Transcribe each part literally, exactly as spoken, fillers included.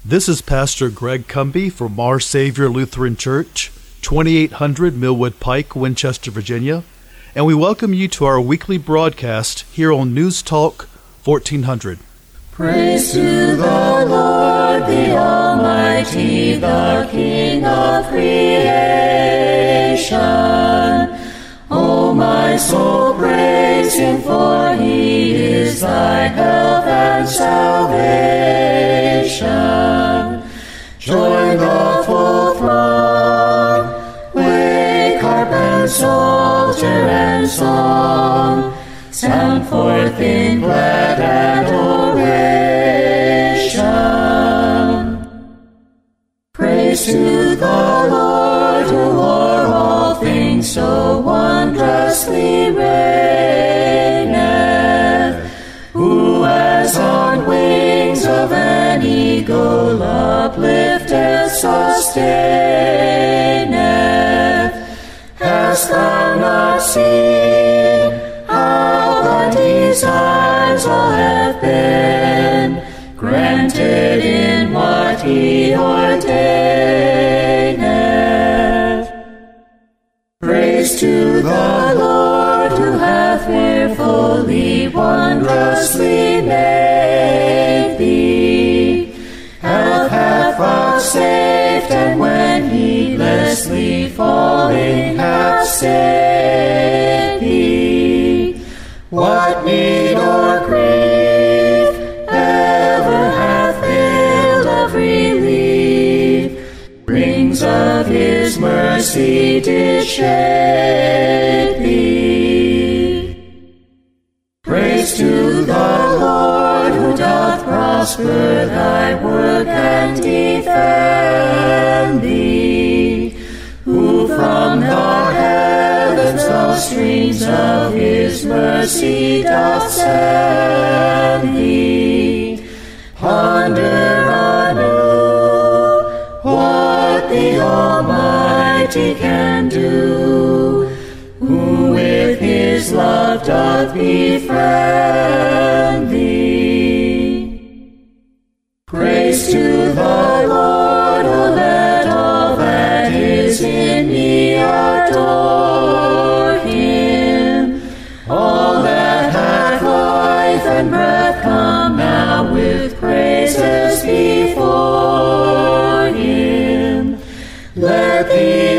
This is Pastor Greg Cumby from Our Savior Lutheran Church, twenty-eight hundred Millwood Pike, Winchester, Virginia, and we welcome you to our weekly broadcast here on News Talk fourteen hundred. Praise to the Lord, the Almighty, the King of creation. O my soul, praise Him, for He is thy help and salvation. Join the full throng, wake, harp and psalter and song, sound forth in glad adoration. Praise to the Lord, who o'er all things so wondrously reigneth, who as on wings of an eagle uplifteth, sustaineth. Hast thou not seen how the desires all have been granted in what He ordaineth? Praise to the Lord, who hath fearfully, wondrously made thee, hath hath vouchsafed, and when heedlessly falling hath saved thee. What need or grief ever hath failed of relief, rings of His mercy did shade thee. Praise to the Lord, who doth prosper thy work and defend thee, who from the heavens the streams of His mercy doth send thee. Ponder anew what the Almighty can do, who with His love doth befriend thee. Praise to the Lord, O let all that is in me adore Him. All that hath life and breath, come now with praises before Him. Let the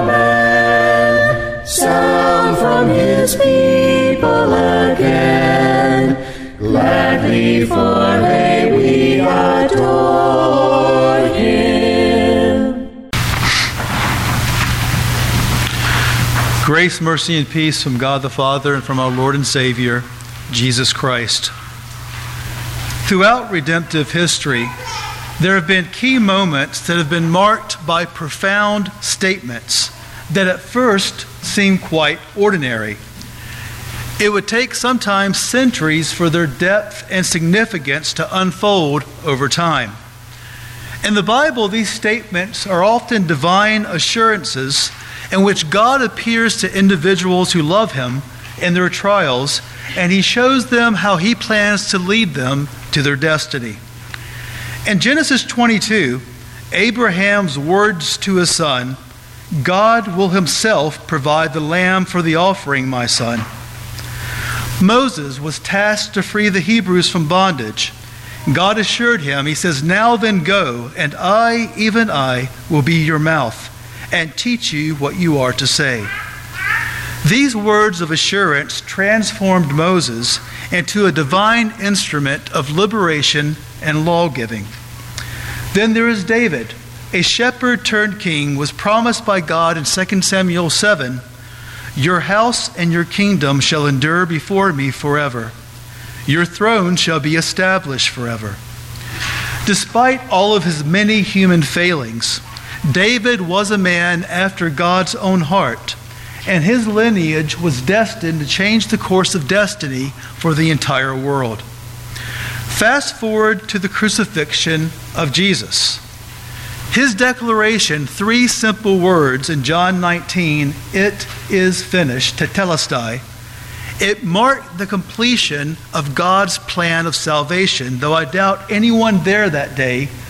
Amen sound from His people again. Gladly for hey we adore Him. Grace, mercy, and peace from God the Father and from our Lord and Savior, Jesus Christ. Throughout redemptive history, there have been key moments that have been marked by profound statements that at first seem quite ordinary. It would take sometimes centuries for their depth and significance to unfold over time. In the Bible, these statements are often divine assurances in which God appears to individuals who love Him in their trials, and He shows them how He plans to lead them to their destiny. In Genesis twenty-two, Abraham's words to his son, "God will Himself provide the lamb for the offering, my son." Moses was tasked to free the Hebrews from bondage. God assured him, He says, "Now then go, and I, even I, will be your mouth, and teach you what you are to say." These words of assurance transformed Moses into a divine instrument of liberation and law-giving. Then there is David, a shepherd turned king, was promised by God in Second Samuel seven, "Your house and your kingdom shall endure before me forever. Your throne shall be established forever." Despite all of his many human failings, David was a man after God's own heart, and his lineage was destined to change the course of destiny for the entire world. Fast forward to the crucifixion of Jesus. His declaration, three simple words in John nineteen, "It is finished," tetelestai, it marked the completion of God's plan of salvation, though I doubt anyone there that day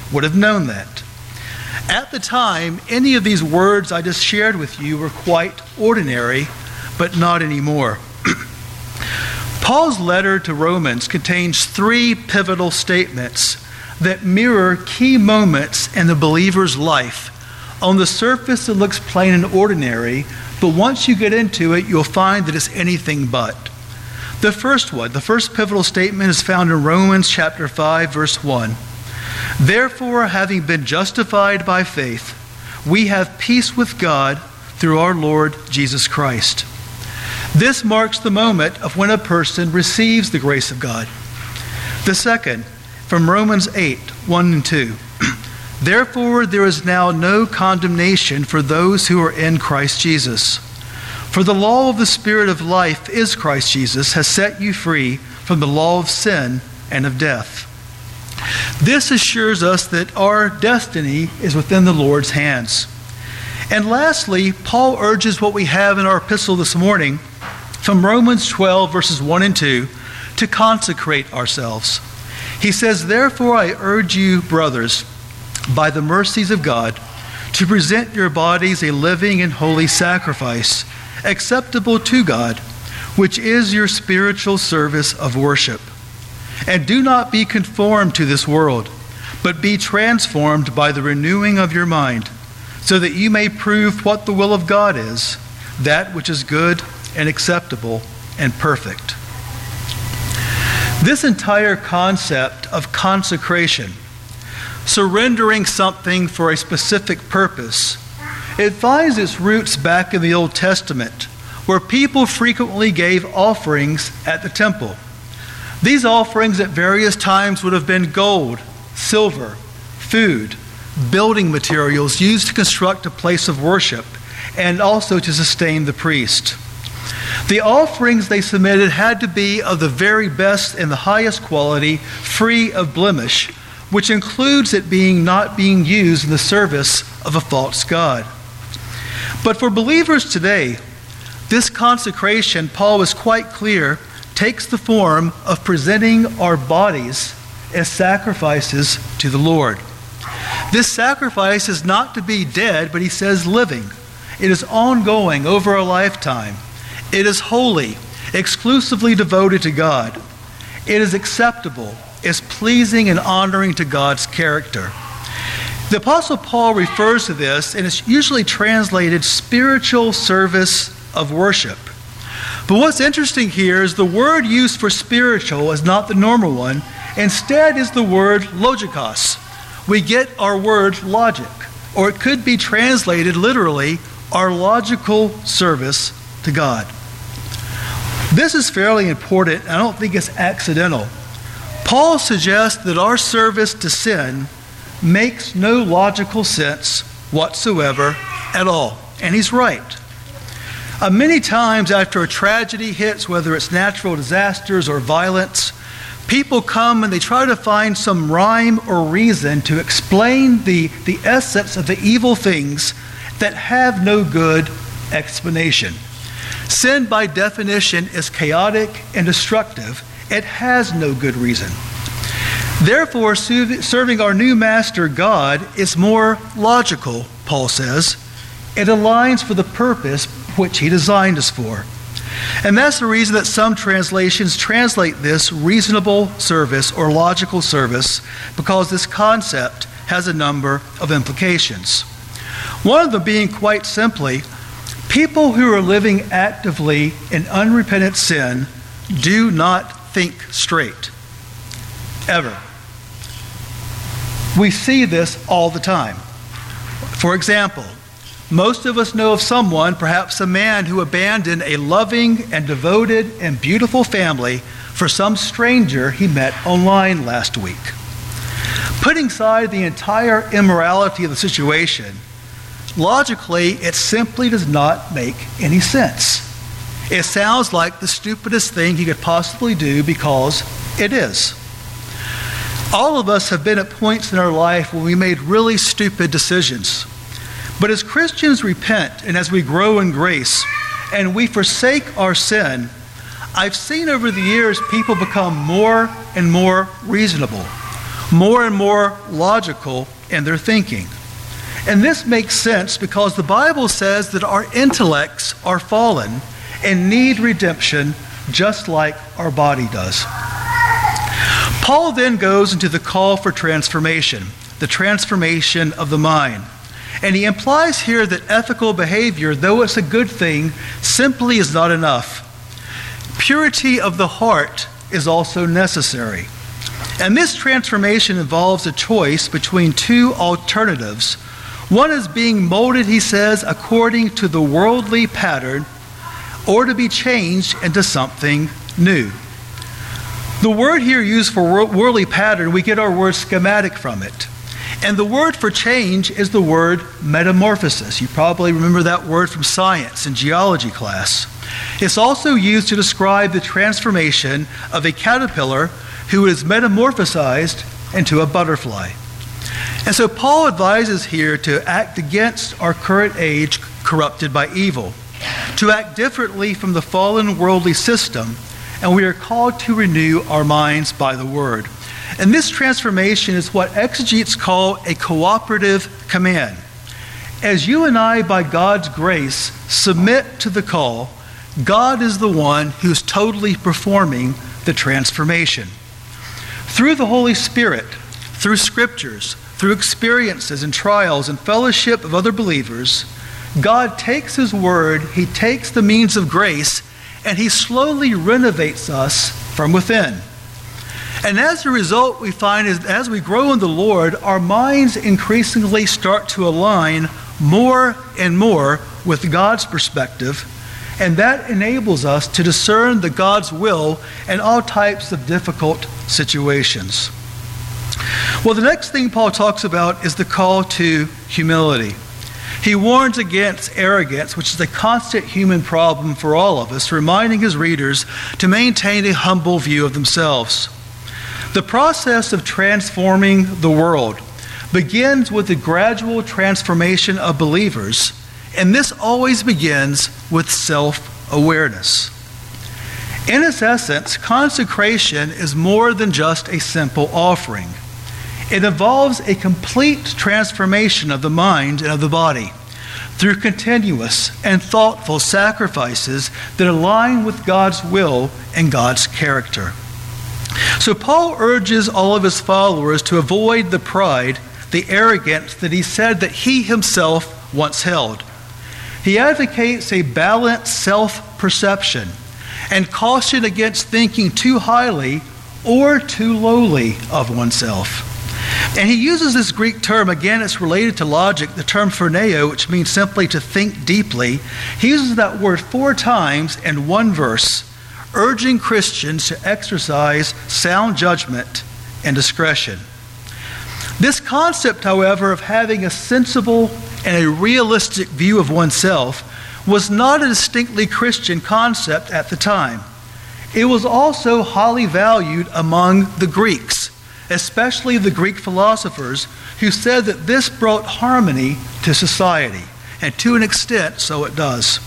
would have known that. At the time, any of these words I just shared with you were quite ordinary, but not anymore. Paul's letter to Romans contains three pivotal statements that mirror key moments in the believer's life. On the surface, it looks plain and ordinary, but once you get into it, you'll find that it's anything but. The first one, the first pivotal statement is found in Romans chapter five, verse one. Therefore, having been justified by faith, we have peace with God through our Lord Jesus Christ. This marks the moment of when a person receives the grace of God. The second, from Romans eight, one and two. Therefore, there is now no condemnation for those who are in Christ Jesus. For the law of the Spirit of life is Christ Jesus, has set you free from the law of sin and of death. This assures us that our destiny is within the Lord's hands. And lastly, Paul urges what we have in our epistle this morning from Romans twelve, verses one and two, to consecrate ourselves. He says, therefore I urge you, brothers, by the mercies of God, to present your bodies a living and holy sacrifice, acceptable to God, which is your spiritual service of worship. And do not be conformed to this world, but be transformed by the renewing of your mind, so that you may prove what the will of God is, that which is good and acceptable and perfect. This entire concept of consecration, surrendering something for a specific purpose, it finds its roots back in the Old Testament, where people frequently gave offerings at the temple. These offerings at various times would have been gold, silver, food, building materials used to construct a place of worship, and also to sustain the priest. The offerings they submitted had to be of the very best and the highest quality, free of blemish, which includes it being not being used in the service of a false god. But for believers today, this consecration, Paul was quite clear, takes the form of presenting our bodies as sacrifices to the Lord. This sacrifice is not to be dead, but he says living. It is ongoing over a lifetime. It is holy, exclusively devoted to God. It is acceptable, is pleasing and honoring to God's character. The Apostle Paul refers to this, and it's usually translated spiritual service of worship. But what's interesting here is the word used for spiritual is not the normal one. Instead is the word logikos. We get our word logic, or it could be translated literally, our logical service to God. This is fairly important. I don't think it's accidental. Paul suggests that our service to sin makes no logical sense whatsoever at all. And he's right. Uh, many times after a tragedy hits, whether it's natural disasters or violence, people come and they try to find some rhyme or reason to explain the, the essence of the evil things that have no good explanation. Sin, by definition, is chaotic and destructive. It has no good reason. Therefore, serving our new master, God, is more logical, Paul says. It aligns for the purpose which he designed us for. And that's the reason that some translations translate this reasonable service or logical service, because this concept has a number of implications. One of them being quite simply, people who are living actively in unrepentant sin do not think straight. Ever. We see this all the time. For example, most of us know of someone, perhaps a man, who abandoned a loving and devoted and beautiful family for some stranger he met online last week. Putting aside the entire immorality of the situation, logically, it simply does not make any sense. It sounds like the stupidest thing he could possibly do, because it is. All of us have been at points in our life when we made really stupid decisions. But as Christians repent and as we grow in grace and we forsake our sin, I've seen over the years people become more and more reasonable. more and more logical in their thinking. And this makes sense because the Bible says that our intellects are fallen and need redemption just like our body does. Paul then goes into the call for transformation, the transformation of the mind. And he implies here that ethical behavior, though it's a good thing, simply is not enough. Purity of the heart is also necessary. And this transformation involves a choice between two alternatives. One is being molded, he says, according to the worldly pattern, or to be changed into something new. The word here used for worldly pattern, we get our word schematic from it. And the word for change is the word metamorphosis. You probably remember that word from science in geology class. It's also used to describe the transformation of a caterpillar who is metamorphosized into a butterfly. And so Paul advises here to act against our current age corrupted by evil, to act differently from the fallen worldly system, and we are called to renew our minds by the word. And this transformation is what exegetes call a cooperative command. As you and I, by God's grace, submit to the call, God is the one who's totally performing the transformation. Through the Holy Spirit, through scriptures, through experiences and trials and fellowship of other believers, God takes his word, he takes the means of grace, and he slowly renovates us from within. And as a result, we find is as we grow in the Lord, our minds increasingly start to align more and more with God's perspective, and that enables us to discern the God's will in all types of difficult situations. Well, the next thing Paul talks about is the call to humility. He warns against arrogance, which is a constant human problem for all of us, reminding his readers to maintain a humble view of themselves. The process of transforming the world begins with the gradual transformation of believers, and this always begins with self-awareness. In its essence, consecration is more than just a simple offering. It involves a complete transformation of the mind and of the body through continuous and thoughtful sacrifices that align with God's will and God's character. So Paul urges all of his followers to avoid the pride, the arrogance that he said that he himself once held. He advocates a balanced self-perception and caution against thinking too highly or too lowly of oneself. And he uses this Greek term, again, it's related to logic, the term phroneo, which means simply to think deeply. He uses that word four times in one verse, urging Christians to exercise sound judgment and discretion. This concept, however, of having a sensible and a realistic view of oneself was not a distinctly Christian concept at the time. It was also highly valued among the Greeks, especially the Greek philosophers, who said that this brought harmony to society. And to an extent, so it does.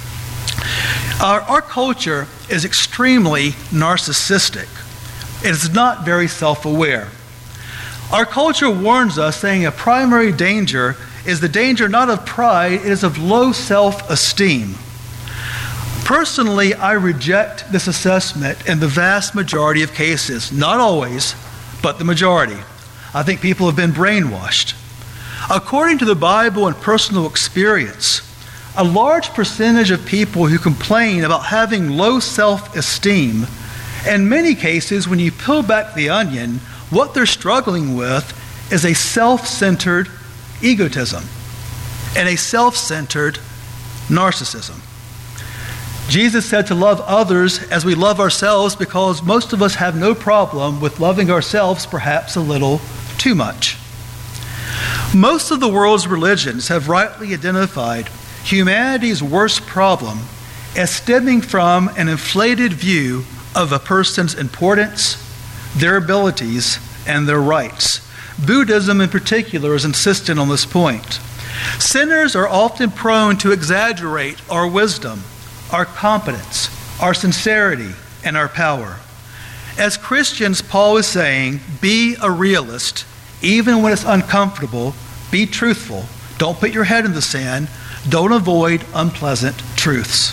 Our, our culture is extremely narcissistic. It is not very self-aware. Our culture warns us, saying a primary danger is the danger not of pride, it is of low self-esteem. Personally, I reject this assessment in the vast majority of cases. Not always, but the majority. I think people have been brainwashed. According to the Bible and personal experience, a large percentage of people who complain about having low self-esteem, in many cases, when you peel back the onion, what they're struggling with is a self-centered egotism and a self-centered narcissism. Jesus said to love others as we love ourselves because most of us have no problem with loving ourselves perhaps a little too much. Most of the world's religions have rightly identified humanity's worst problem as stemming from an inflated view of a person's importance, their abilities, and their rights. Buddhism in particular is insistent on this point. Sinners are often prone to exaggerate our wisdom, our competence, our sincerity, and our power. As Christians, Paul is saying, be a realist. Even when it's uncomfortable, be truthful. Don't put your head in the sand. Don't avoid unpleasant truths.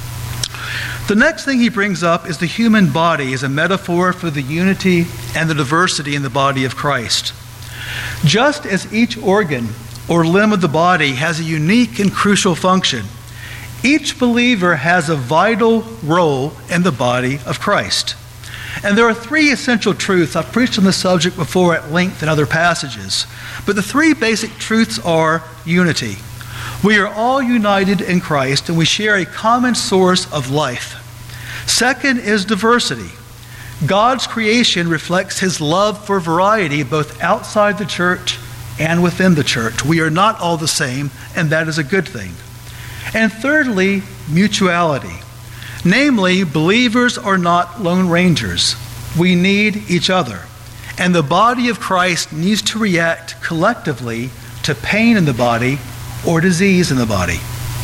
The next thing he brings up is the human body as a metaphor for the unity and the diversity in the body of Christ. Just as each organ or limb of the body has a unique and crucial function, each believer has a vital role in the body of Christ. And there are three essential truths. I've preached on this subject before at length in other passages. But the three basic truths are unity. We are all united in Christ, and we share a common source of life. Second is diversity. God's creation reflects his love for variety both outside the church and within the church. We are not all the same, and that is a good thing. And thirdly, mutuality. Namely, believers are not lone rangers. We need each other. And the body of Christ needs to react collectively to pain in the body or disease in the body.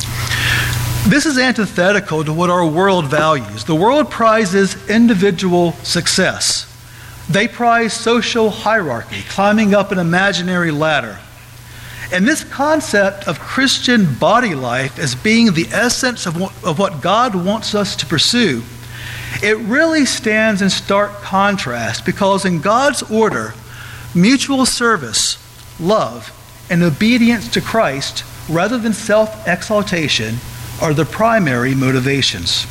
This is antithetical to what our world values. The world prizes individual success. They prize social hierarchy, climbing up an imaginary ladder. And this concept of Christian body life as being the essence of what, of what God wants us to pursue, it really stands in stark contrast, because in God's order, mutual service, love, and obedience to Christ, rather than self-exaltation, are the primary motivations.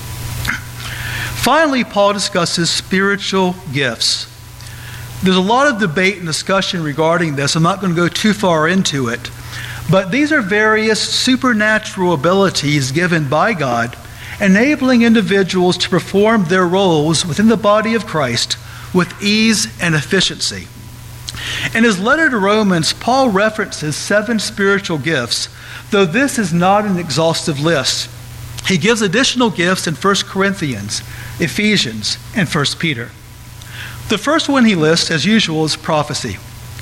Finally, Paul discusses spiritual gifts. There's a lot of debate and discussion regarding this. I'm not going to go too far into it. But these are various supernatural abilities given by God, enabling individuals to perform their roles within the body of Christ with ease and efficiency. In his letter to Romans, Paul references seven spiritual gifts, though this is not an exhaustive list. He gives additional gifts in First Corinthians, Ephesians, and First Peter. The first one he lists, as usual, is prophecy.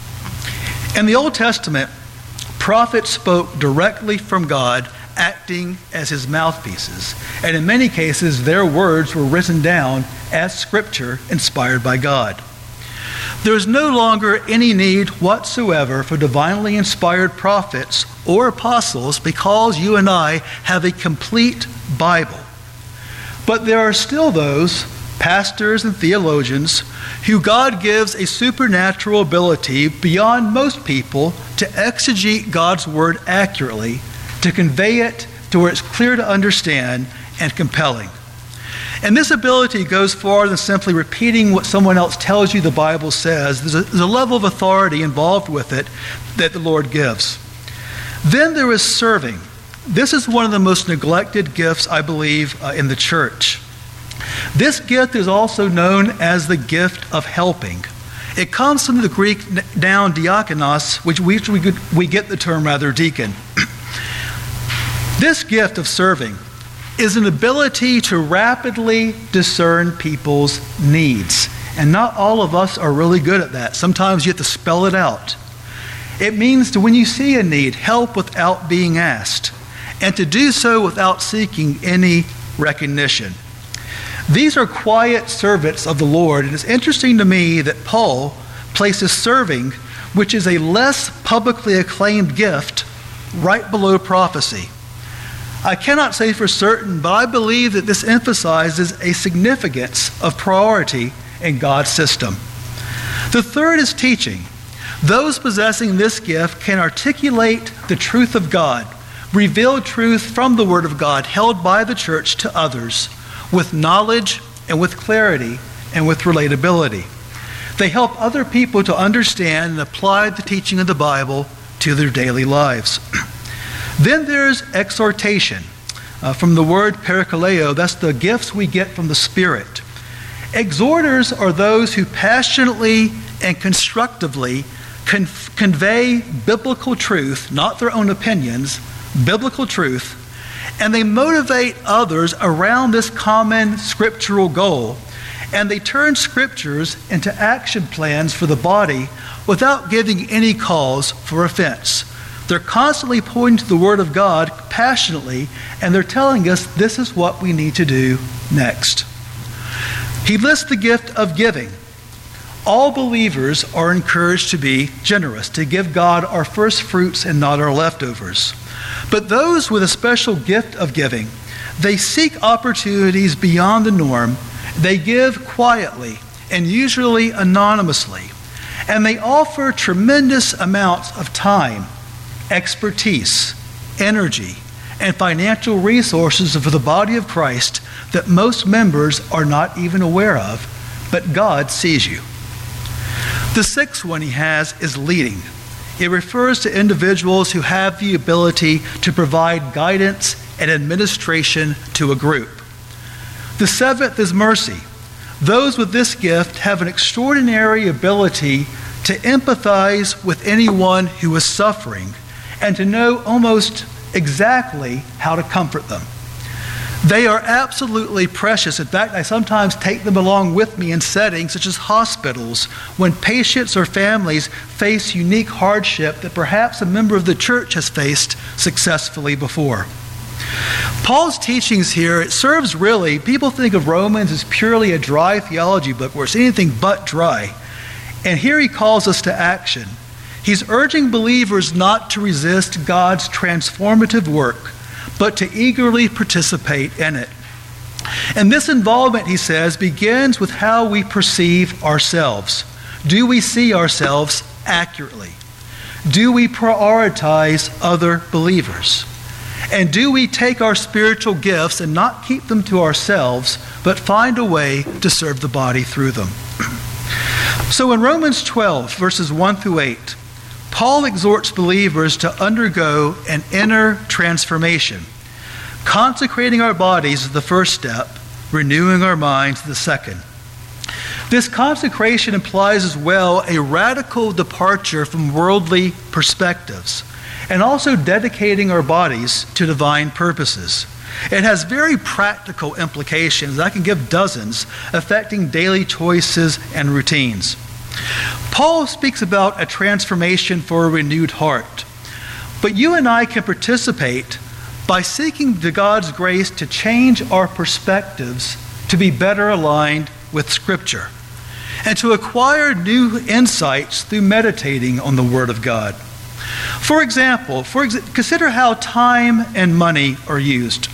In the Old Testament, prophets spoke directly from God, acting as his mouthpieces. And in many cases, their words were written down as scripture inspired by God. There is no longer any need whatsoever for divinely inspired prophets or apostles, because you and I have a complete Bible. But there are still those, pastors and theologians, who God gives a supernatural ability beyond most people to exegete God's word accurately, to convey it to where it's clear to understand and compelling. And this ability goes farther than simply repeating what someone else tells you the Bible says. There's a, there's a level of authority involved with it that the Lord gives. Then there is serving. This is one of the most neglected gifts, I believe, uh, in the church. This gift is also known as the gift of helping. It comes from the Greek noun diakonos, which we, we get the term rather deacon. This gift of serving is an ability to rapidly discern people's needs. And not all of us are really good at that. Sometimes you have to spell it out. It means to, when you see a need, help without being asked, and to do so without seeking any recognition. These are quiet servants of the Lord, and it's interesting to me that Paul places serving, which is a less publicly acclaimed gift, right below prophecy. I cannot say for certain, but I believe that this emphasizes a significance of priority in God's system. The third is teaching. Those possessing this gift can articulate the truth of God, reveal truth from the Word of God held by the church to others, with knowledge and with clarity and with relatability. They help other people to understand and apply the teaching of the Bible to their daily lives. Then there's exhortation. Uh, from the word parakaleo, that's the gifts we get from the Spirit. Exhorters are those who passionately and constructively con- convey biblical truth, not their own opinions, biblical truth, and they motivate others around this common scriptural goal, and they turn scriptures into action plans for the body without giving any cause for offense. They're constantly pointing to the Word of God passionately, and they're telling us this is what we need to do next. He lists the gift of giving. All believers are encouraged to be generous, to give God our first fruits and not our leftovers. But those with a special gift of giving, they seek opportunities beyond the norm. They give quietly and usually anonymously. And they offer tremendous amounts of time, expertise, energy, and financial resources for the body of Christ that most members are not even aware of, but God sees you. The sixth one he has is leading. It refers to individuals who have the ability to provide guidance and administration to a group. The seventh is mercy. Those with this gift have an extraordinary ability to empathize with anyone who is suffering and to know almost exactly how to comfort them. They are absolutely precious. In fact, I sometimes take them along with me in settings such as hospitals when patients or families face unique hardship that perhaps a member of the church has faced successfully before. Paul's teachings here, it serves really, people think of Romans as purely a dry theology book where it's anything but dry. And here he calls us to action. He's urging believers not to resist God's transformative work, but to eagerly participate in it. And this involvement, he says, begins with how we perceive ourselves. Do we see ourselves accurately? Do we prioritize other believers? And do we take our spiritual gifts and not keep them to ourselves, but find a way to serve the body through them? So in Romans twelve, verses one through eight, Paul exhorts believers to undergo an inner transformation. Consecrating our bodies is the first step, renewing our minds the second. This consecration implies as well a radical departure from worldly perspectives and also dedicating our bodies to divine purposes. It has very practical implications. I can give dozens affecting daily choices and routines. Paul speaks about a transformation for a renewed heart. But you and I can participate by seeking to God's grace to change our perspectives to be better aligned with Scripture and to acquire new insights through meditating on the Word of God. For example, for ex- consider how time and money are used.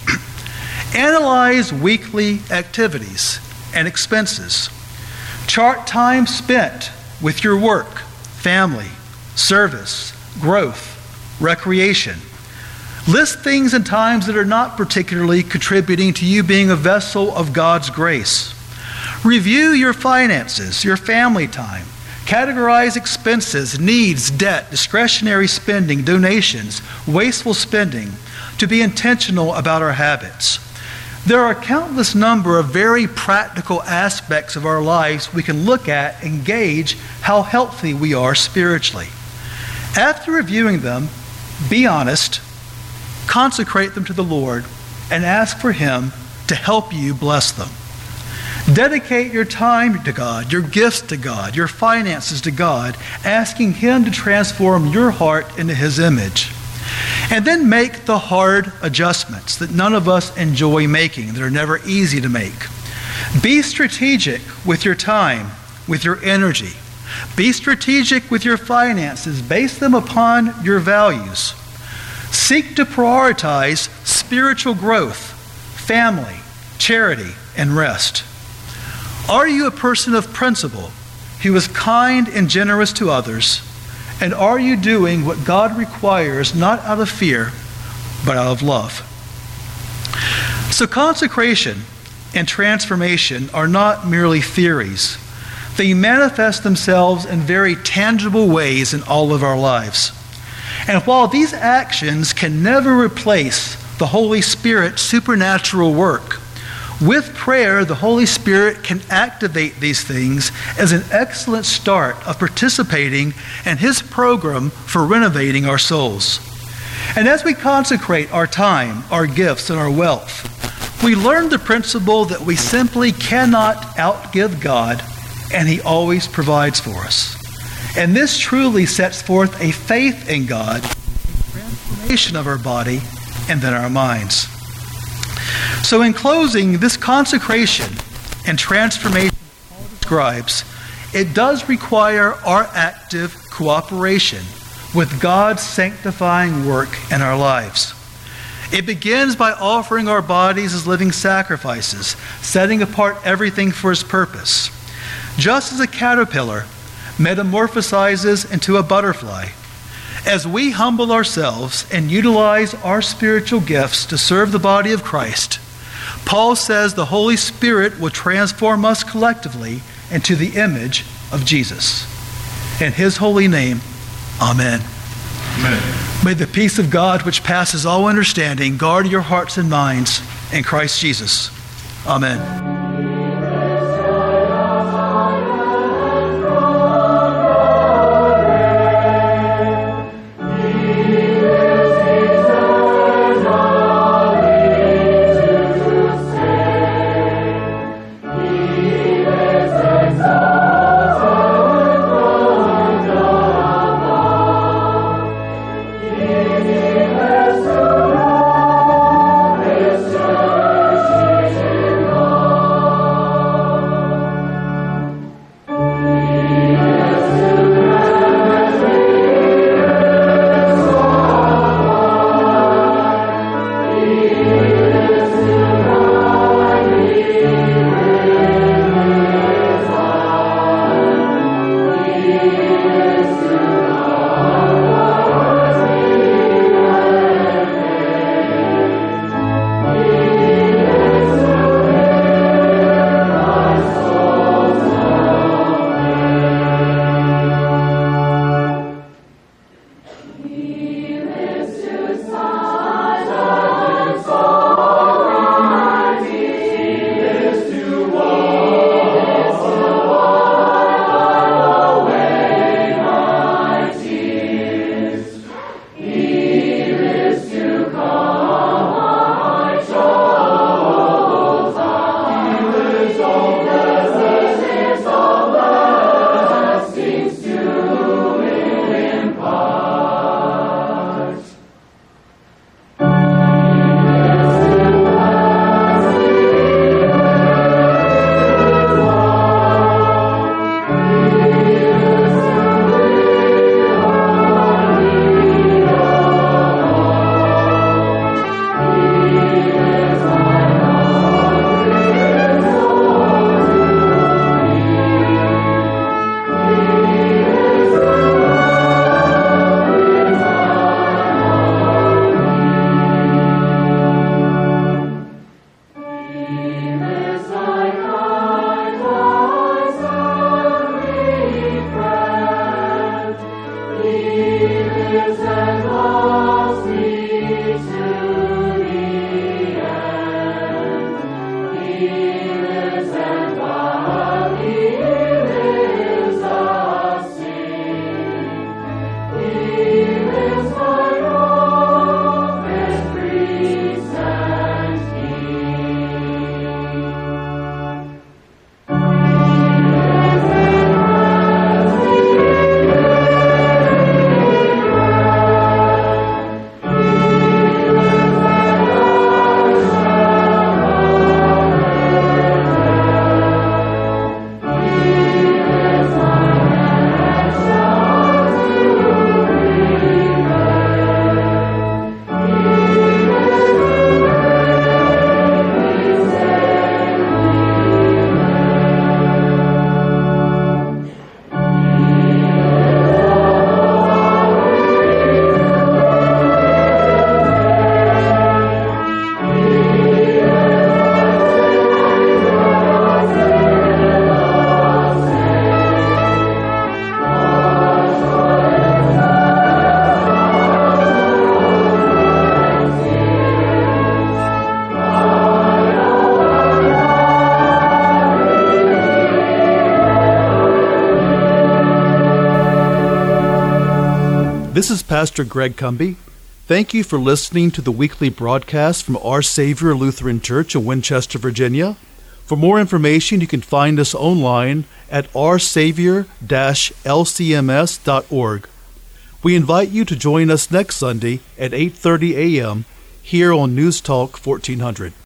Analyze weekly activities and expenses. Chart time spent with your work, family, service, growth, recreation. List things and times that are not particularly contributing to you being a vessel of God's grace. Review your finances, your family time. Categorize expenses, needs, debt, discretionary spending, donations, wasteful spending, to be intentional about our habits. There are a countless number of very practical aspects of our lives we can look at and gauge how healthy we are spiritually. After reviewing them, be honest, consecrate them to the Lord, and ask for Him to help you bless them. Dedicate your time to God, your gifts to God, your finances to God, asking Him to transform your heart into His image. And then make the hard adjustments that none of us enjoy making, that are never easy to make. Be strategic with your time, with your energy. Be strategic with your finances. Base them upon your values. Seek to prioritize spiritual growth, family, charity, and rest. Are you a person of principle who is kind and generous to others? And are you doing what God requires, not out of fear, but out of love? So consecration and transformation are not merely theories. They manifest themselves in very tangible ways in all of our lives. And while these actions can never replace the Holy Spirit's supernatural work, with prayer, the Holy Spirit can activate these things as an excellent start of participating in His program for renovating our souls. And as we consecrate our time, our gifts, and our wealth, we learn the principle that we simply cannot outgive God, and He always provides for us. And this truly sets forth a faith in God, a transformation of our body, and then our minds. So in closing, this consecration and transformation Paul describes, it does require our active cooperation with God's sanctifying work in our lives. It begins by offering our bodies as living sacrifices, setting apart everything for His purpose. Just as a caterpillar metamorphosizes into a butterfly, as we humble ourselves and utilize our spiritual gifts to serve the body of Christ, Paul says the Holy Spirit will transform us collectively into the image of Jesus. In His holy name, amen. Amen. May the peace of God, which passes all understanding, guard your hearts and minds in Christ Jesus. Amen. This is Pastor Greg Cumby. Thank you for listening to the weekly broadcast from Our Savior Lutheran Church in Winchester, Virginia. For more information, you can find us online at r savior dash l c m s dot org. We invite you to join us next Sunday at eight thirty a.m. here on News Talk fourteen hundred.